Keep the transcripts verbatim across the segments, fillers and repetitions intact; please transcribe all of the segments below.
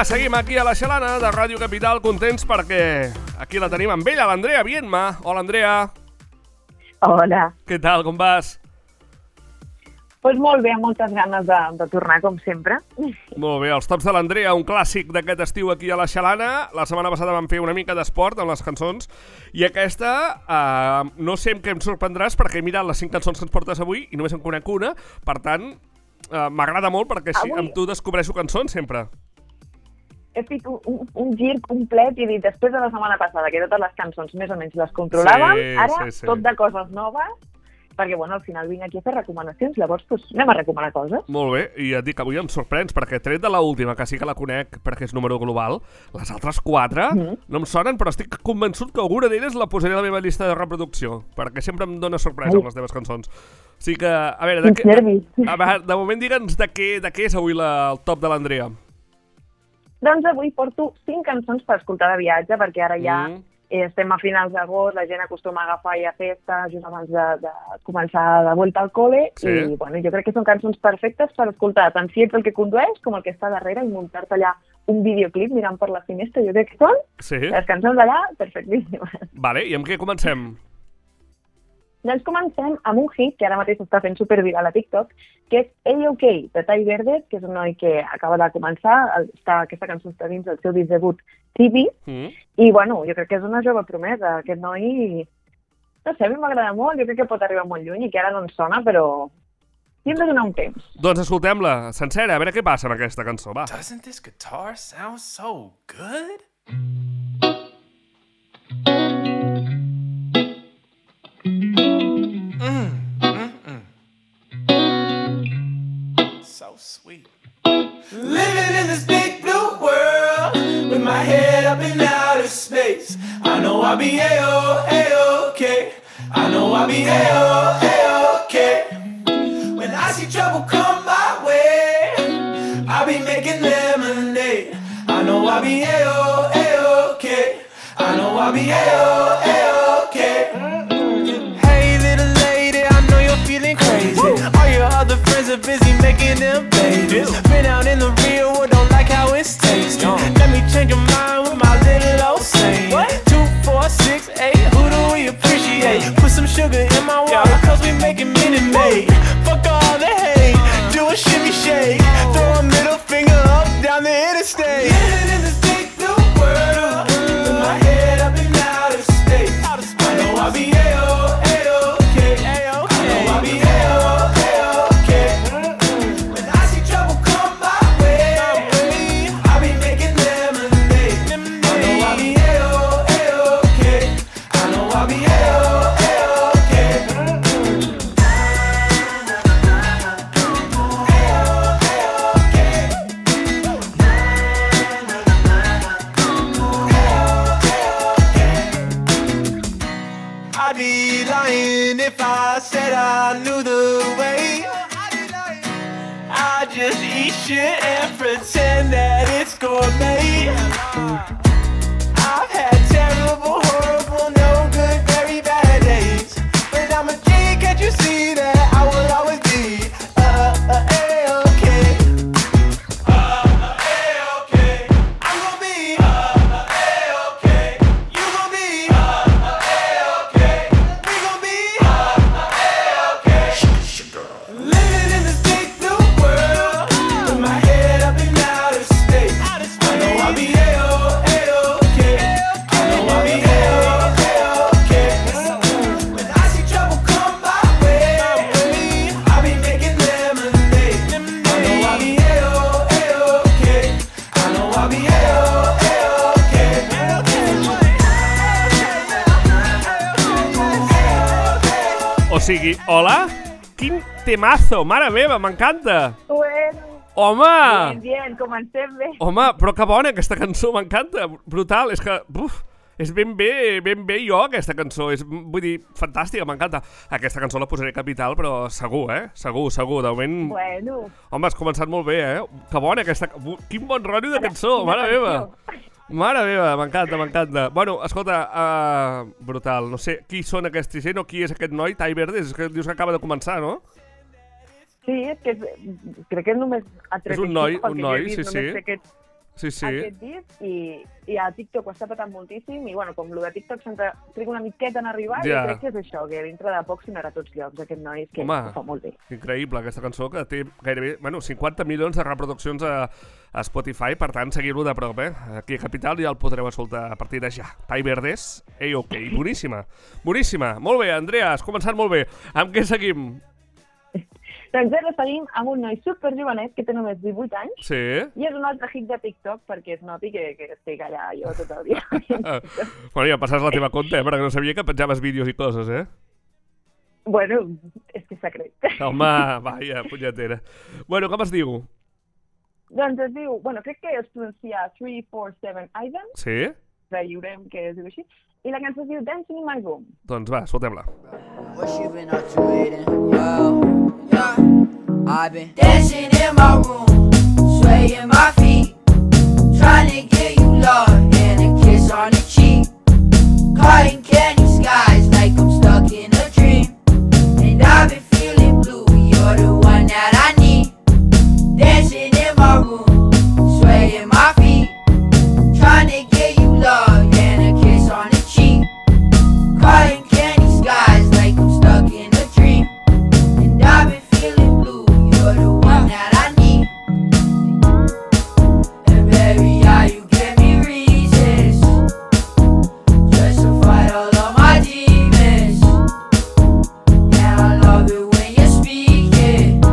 Va, seguim aquí a la Xalana de Ràdio Capital, contents perquè aquí la tenim amb ella, l'Andrea Viedma. Hola, Andrea. Hola. Què tal, com vas? Pues molt bé, amb moltes ganes de, de tornar, com sempre. Molt bé, els tops de l'Andrea, un clàssic d'aquest estiu aquí a la Xalana. La setmana passada vam fer una mica d'esport amb les cançons i aquesta, eh, no sé amb què em sorprendràs perquè he mirat les cinc cançons que ens portes avui i només en conec una, per tant, eh, m'agrada molt perquè així, Avui... amb tu descobreixo cançons sempre. He fet un, un, un gir complet i dit, després de la setmana passada, que totes les cançons més o menys les controlàvem, sí, ara sí, sí. tot de coses noves, perquè bueno, al final vinc aquí a fer recomanacions, llavors pues, anem a recomanar coses. Molt bé, i et dic, avui em sorprens, perquè tret de l'última, que sí que la conec perquè és número global, les altres quatre mm. no em sonen, però estic convençut que alguna d'elles la posaré a la meva llista de reproducció, perquè sempre em dona sorpresa amb les teves cançons. O sigui que, a veure, de, què, de, a veure, de moment digue'ns de què, de què és avui la, el top de l'Andrea. Doncs avui porto cinc cançons per escoltar de viatge, perquè ara ja mm. eh, estem a finals d'agost, la gent acostuma a agafar ja festa just abans de, de començar de vuelta al cole, sí. I bueno, jo crec que són cançons perfectes per escoltar, tant si ets el que condueix com el que està darrere i muntar-te allà un videoclip mirant per la finestra, jo crec que són sí. Les cançons d'allà perfectíssimes. Vale, i amb què comencem? Doncs comencem amb un hit que ara mateix està fent superviral a TikTok, que és A-OK, de Tai Verdes, que és un noi que acaba de començar, està, aquesta cançó està dins del seu disc debut T V, mm. i bueno, jo crec que és una jove promesa, aquest noi, no sé, a mi m'agrada molt, jo crec que pot arribar molt lluny i que ara no ens sona, però hi hem de donar un temps. Doncs escoltem-la sencera, a veure què passa amb aquesta cançó, va. Doesn't this guitar sound so good? So sweet. Living in this big blue world with my head up in outer space. I know I'll be A-O, A-OK. I know I'll be A-O, A-OK. When I see trouble come my way, I'll be making lemonade. I know I'll be A-O, A-OK. I know I'll be A-O, A-OK. Hey little lady, I know you're feeling crazy. Woo! All your other friends are busy making them babies. Been out in the real world, don't like how it's tasting. Let me change your mind with my little old saying. What? Two, four, six, eight, who do we appreciate? Put some sugar in my water, cause we making Minute Maid. Fuck all the hate, do a shimmy shake. Throw a middle finger up down the interstate. Living in this big blue world, with my head up in outer space. I know I'll be A-O, A-OK. I know I'll be A-O, A-OK. When I see trouble come my way, I'll be making lemonade. I know I'll be A-O, A-OK. I know I'll be A-O, A-OK. I'd be lying if I said I knew the way. I just eat shit and pretend that it's gourmet. I've had terrible, horrible, no good, very bad days, but I'm a G, can't you see that I will always be uh, uh, A-OK. Uh, uh, A-OK. I'm gonna be uh, uh, A-OK. You gonna be uh, uh, A-OK. We gonna be uh, uh, A-OK. Living in this big blue world with my head up in outer space. I know I'll be A-O, A-OK. I know I'll be A-O, A-OK. When I see trouble come my way, I'll be making lemonade. I know I'll be A-O, A-OK. I know I'll be A-O, A-OK. O sigui, hola? Quin temazo, mare meva, m'encanta! Bueno, Home! bien, bien, comencem bé. Home, però que bona aquesta cançó, m'encanta, brutal, és que, buf, és ben bé, ben bé jo aquesta cançó, és, vull dir, fantàstica, m'encanta. Aquesta cançó la posaré capital, però segur, eh? Segur, segur, de moment... Bueno. Home, has començat molt bé, eh? Que bona aquesta... Quin bon rotllo de cançó, mare meva! Mare meva, m'encanta, m'encanta. Bueno, escolta, uh, brutal, no sé qui són aquesta gent o qui és aquest noi, Tai Verdes, és que dius que acaba de començar, no? Sí, és que és, crec que només ha tret és un noi, un noi, sí, sí. Aquest, sí, sí. aquest disc i, i a TikTok ho està patant moltíssim i bueno, com el de TikTok sempre triga una miqueta en arribar Ja. i crec que és això, que dintre de poc s'anirà a tots llocs aquest noi, que Home, ho fa molt bé. Increïble aquesta cançó que té gairebé bueno, cinquanta milions de reproduccions a, a Spotify, per tant seguir-lo de prop, eh? Aquí a Capital ja el podreu escoltar a partir de ja. Tai Verdes, ei, ok, boníssima, boníssima, molt bé, Andrea, has començat molt bé. Amb què seguim? Doncs ara seguim amb un noi superjovenet que té només divuit anys Sí? i és un altre hit de TikTok perquè es noti que, que estic allà jo tot el dia. Bueno, ja passes la teva compte, eh? Perquè no sabia que penjaves vídeos i coses, eh? Bueno, és que és secret. Home, vaja, punyetera. Bueno, com es diu? Doncs es diu, bueno, crec que es pronuncia three four seven Ivan, Sí? veurem que es diu així, i la cançó es diu Dancing in My Room. Doncs va, escoltem-la. What you been up to lately? Yo, yeah. I've been dancing in my room, swaying my feet, trying to get you love and a kiss on the cheek, cutting candy skies like I'm stuck in a dream, and I've been feeling blue. You're the one that I need. Dancing in my room, swaying my feet, trying to get you love and a kiss on the cheek, cutting candy skies like I'm stuck in a dream, and I've been feeling blue. You're the one that I need. And baby, how you give me reasons just to fight all of my demons. Yeah, I love it when you speak it,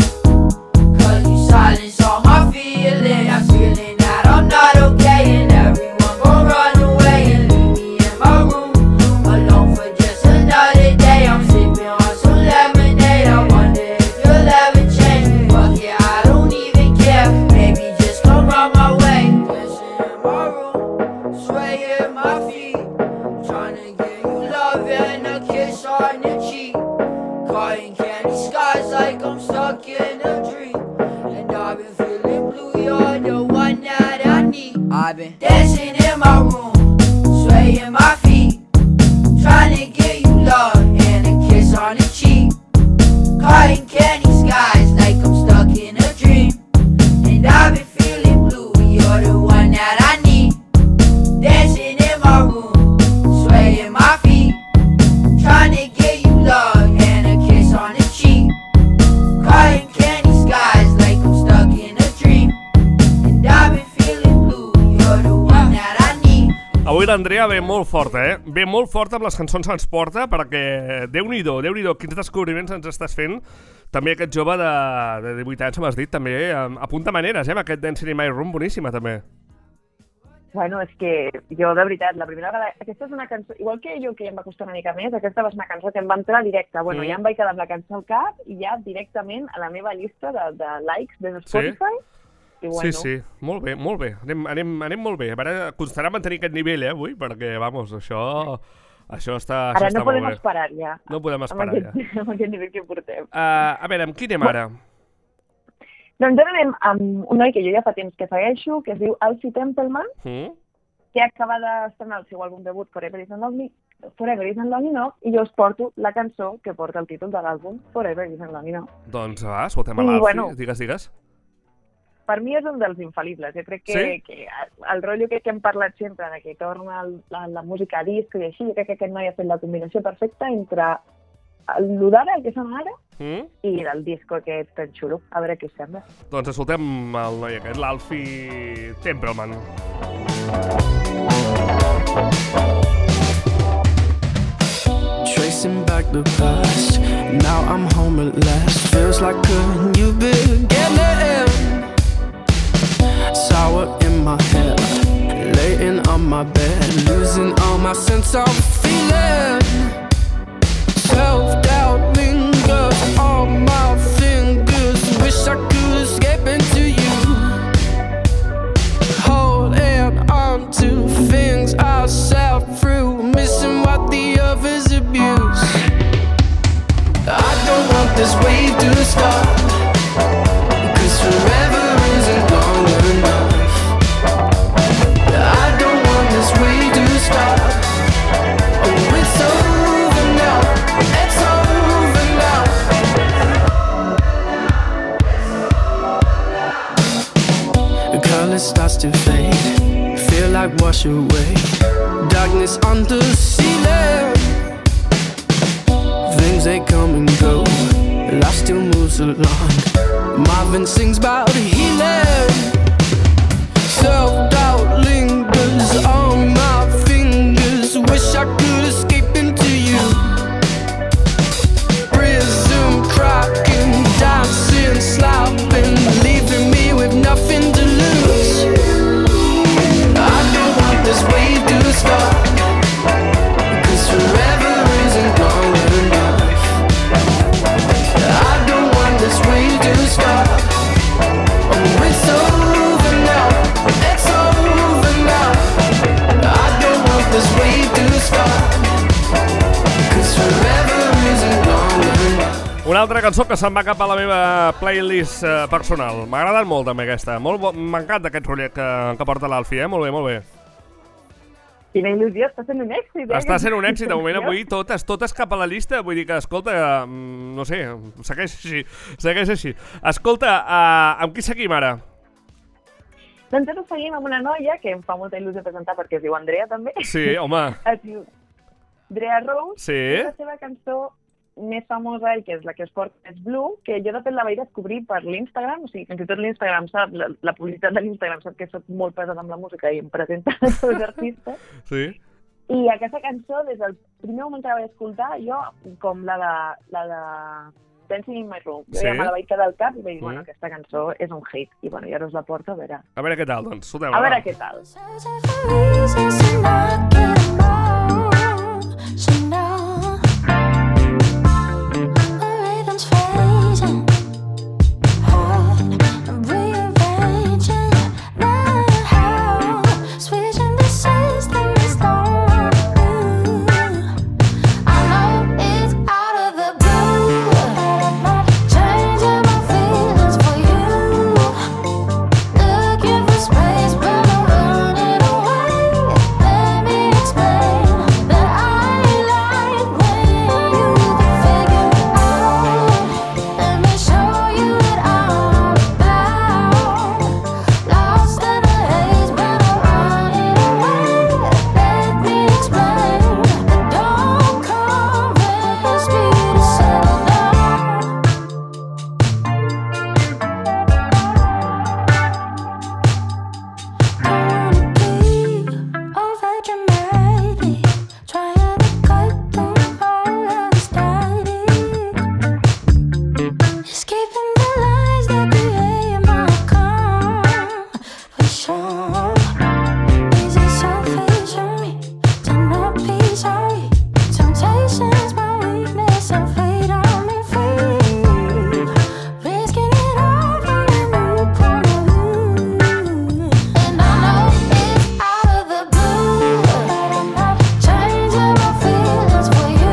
cause you silence all my feelings. I'm feeling that I'm not okay, and everyone gon' run away and leave me in my room alone for just another day. I'm sipping on some lemonade. I wonder if you'll ever change. Fuck yeah, I don't even care. Maybe just come round my way. Dancing in my room, swaying my feet, trying to get you love and a kiss on the cheek, cutting candy skies like I'm stuck in a dream, and I've been feeling blue. You're the one that I need. I've been dancing in my room, swaying my feet, trying to get you love and a kiss on the cheek, cutting candy skies like I'm stuck in a dream, and I've been feeling blue. You're the one that I need. Dancing in my room, swaying my feet, trying to get you love and a kiss on the cheek, cutting candy skies like I'm stuck in a dream, and I've been feeling blue. You're the one that I need. Avui l'Andrea ve molt forta, eh? Ve molt forta amb les cançons que ens porta perquè, Déu-n'hi-do, Déu-n'hi-do, quins descobriments ens estàs fent. També aquest jove de, de divuit anys, m'has dit, també apunta maneres, eh? Amb aquest Dancing in My Room, boníssima, també. Bueno, és que jo, de veritat, la primera vegada... Aquesta és una cançó... Igual que jo, que ja em va costar una mica més, aquesta va ser una cançó que em va entrar directa. Bueno, Mm. ja em vaig quedar amb la cançó al cap i ja directament a la meva llista de, de likes de Spotify. I bueno, Sí, sí, molt bé, molt bé. Anem, anem, anem molt bé. A veure, costarà mantenir aquest nivell, eh, avui, perquè, vamos, això... Això està, ara això no està podem molt bé. esperar ja. No podem esperar amb aquest, ja. amb aquest nivell que portem. Uh, a veure, amb qui anem ara? Doncs ara anem amb un noi que jo ja fa temps que segueixo, que es diu Alfie Templeman, Mm? que acaba d'estrenar el seu àlbum debut Forever Isn't Lonely, Forever Isn't Lonely No, i jo us porto la cançó que porta el títol de l'àlbum Forever Isn't Lonely No. Doncs va, escoltem a I, l'Alfie, bueno, digues, digues. Per mi és un dels infal·libles. Jo crec que, Sí? que el rotllo que, que hem parlat sempre, de que torna el, la, la música a disc i així, jo crec que aquest noi ha fet la combinació perfecta entre el d'ara, el que sona ara, Mm? i el disco aquest tan xulo. A veure què us sembla. Doncs escoltem el noi aquest, l'Alfie Templeman. Tracing back the past, now I'm home at last. Feels like a new beginning. Sour in my head, laying on my bed, losing all my sense of feeling. Self-doubt lingers on my fingers. Wish I could escape into you. Holding on to things I sat through, missing what the others abuse. I don't want this wave to stop, 'cause forever isn't long enough. I don't want this wave to stop. Oh, it's over now. It's over. like wash away. Darkness on the ceiling. Things they come and go. Life still moves along. Marvin sings about healing. Self-doubt lingers on my fingers. Wish I could escape into you. Prism cracking, dancing, slapping, leaving me with nothing to lose. I don't want this wave to stop, 'cause forever isn't long enough. I don't want this wave to stop. Oh, it's over now, it's over now. I don't want this wave to stop, 'cause forever isn't long enough. Una altra cançó que se'n va cap a la meva playlist eh, personal. M'ha agradat molt també aquesta. Molt bo... M'encanta aquest rotllet que, que porta l'Alfi, eh? Molt bé, molt bé. Quina il·lusió, està sent un èxit, eh? Està sent un èxit, de moment avui totes, totes cap a la llista, vull dir que, escolta, mm, no sé, segueix així, segueix així. Escolta, uh, amb qui seguim ara? Doncs ara seguim amb una noia que em fa molta il·lusió presentar perquè es diu Andrea també. Sí, home. Es diu Andrea Rose. Sí. És la seva cançó més famosa i que és la que es porta és Blue, que jo de fet la vaig descobrir per l'Instagram, o sigui, fins i tot l'Instagram sap, la, la publicitat de l'Instagram sap que soc molt pesada amb la música i em presenta tots els artistes. Sí. I aquesta cançó, des del primer moment que la vaig escoltar, jo, com la de, la de Dancing in my Room, jo Sí. ja me la vaig quedar al cap i vaig dir, Mm. bueno, aquesta cançó és un hit, i bueno, ja us la porto, a veure, A veure què tal, doncs. Escoltem, a veure va. què tal. Searching for reasons to not get along. She knows the rhythm's phasing, hard and rearranging my house, switching the system is gone. I know it's out of the blue, changing my feelings for you. Looking for space, but I'm running away. Let me explain that I like when you can figure me out. Let me show you what I'm about. Lost in the haze, but I'm running away. Let me explain, but don't convince me to settle down. Don't be overdramatic, trying to cut through all of the static. Escaping the lies that create my confusion. Is it selfish of me to not be sorry? Temptation's my weakness, and fate on me free. Risking it all for a new point of view. And I know it's out of the blue, changing my feelings for you.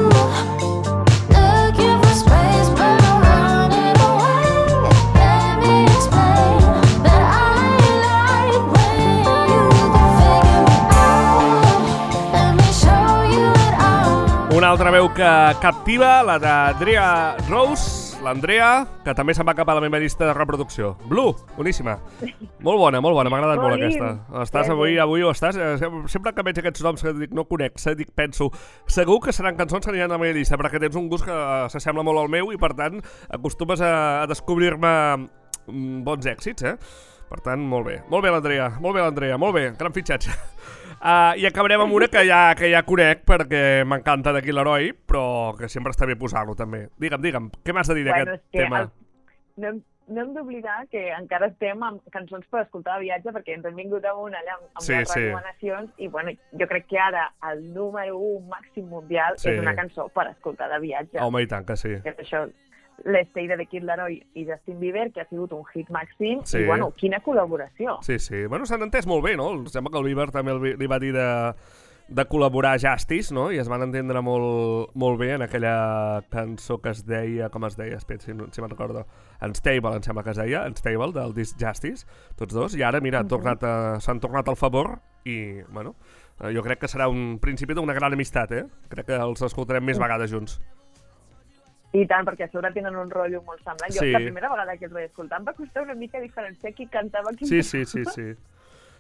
Looking for space, but I'm running away. Let me explain that I like when you can figure me out. Let me show you what I'm. Una altra veu que captiva, la d'Andrea Rose, l'Andrea, que també se'n va cap a la meva llista de reproducció. Blue, boníssima. Molt bona, molt bona, m'ha agradat molt Boníssim. aquesta. Estàs Sí, avui, sí. avui ho estàs. eh, sem- Sempre que veig aquests noms que dic no conec, se dic, penso, segur que seran cançons que aniran a la meva llista, perquè tens un gust que eh, s'assembla molt al meu i, per tant, acostumes a, a descobrir-me mm, bons èxits, eh? Per tant, molt bé. Molt bé, l'Andrea. Molt bé, l'Andrea. Molt bé. Gran fitxatge. Uh, I acabarem amb una que ja, que ja conec perquè m'encanta d'aquí l'heroi, però que sempre està bé posar-lo també. Digue'm, digue'm, què m'has de dir Bueno, d'aquest és que tema? el- no, hem- no hem d'oblidar que encara estem amb cançons per escoltar de viatge, perquè ens hem vingut amunt allà amb, amb Sí, les sí. recomanacions, i bueno, jo crec que ara el número un màxim mundial Sí. és una cançó per escoltar de viatge. Home, i tant que sí. Que és això, l'Stay de The Kid Laroi i Justin Bieber, que ha sigut un hit màxim, Sí. i bueno, quina col·laboració. Sí, sí. Bueno, s'han entès molt bé, no? Em sembla que el Bieber també li li va dir de, de col·laborar a Justice, no? I es van entendre molt, molt bé en aquella cançó que es deia, com es deia, espera, si, si me'n recordo, Unstable, em sembla que es deia, Unstable, del disc Justice, tots dos, i ara, mira, han tornat a- s'han tornat al favor i, bueno, eh, jo crec que serà un principi d'una gran amistat, eh? Crec que els escoltarem més vegades junts. I tant, perquè a sobre tenen un rotllo molt semblant. Jo, Sí. la primera vegada que els vaig escoltar em va costar una mica diferenciar qui cantava qui Sí, sí, sí, sí.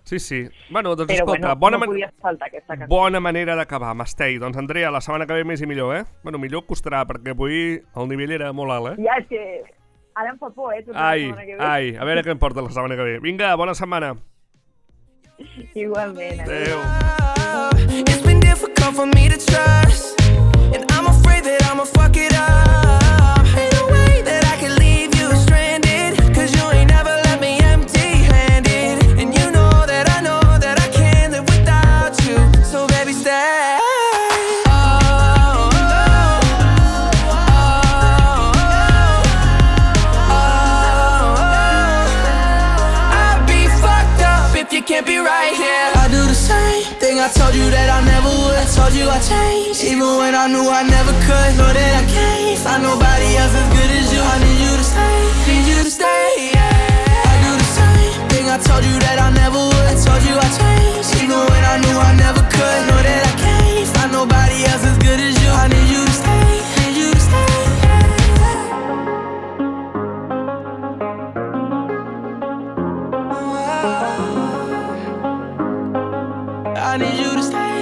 Sí, sí. Bueno, doncs Però escolta, bueno, bona, no man- podia faltar aquesta cançó. bona manera d'acabar, Mastei. Doncs Andrea, la setmana que ve més i millor, eh? Bueno, millor costarà, perquè avui el nivell era molt alt, eh? Ja, és que ara em fa por, eh? tornar la Ai, setmana que ve. ai, a veure què em porta la setmana que ve. Vinga, bona setmana. Igualment. Adéu. It's been difficult for me to trust, and I'm afraid that I'ma fuck it up. Ain't no way that I can leave you stranded, cause you ain't never left me empty-handed. And you know that I know that I can't live without you, so baby stay. Oh, oh, oh, oh, oh. I'd be fucked up if you can't be right here. I do the same thing I told you that I never would. I told you I changed, even when I knew I never could. Know that I can't find nobody else as good as you. I need you to stay, need you to stay, yeah. I do the same thing I told you that I never would. I told you I changed, even when I knew I never could. Know that I can't find nobody else as good as you. I need you to stay, need you to stay, I need you to stay.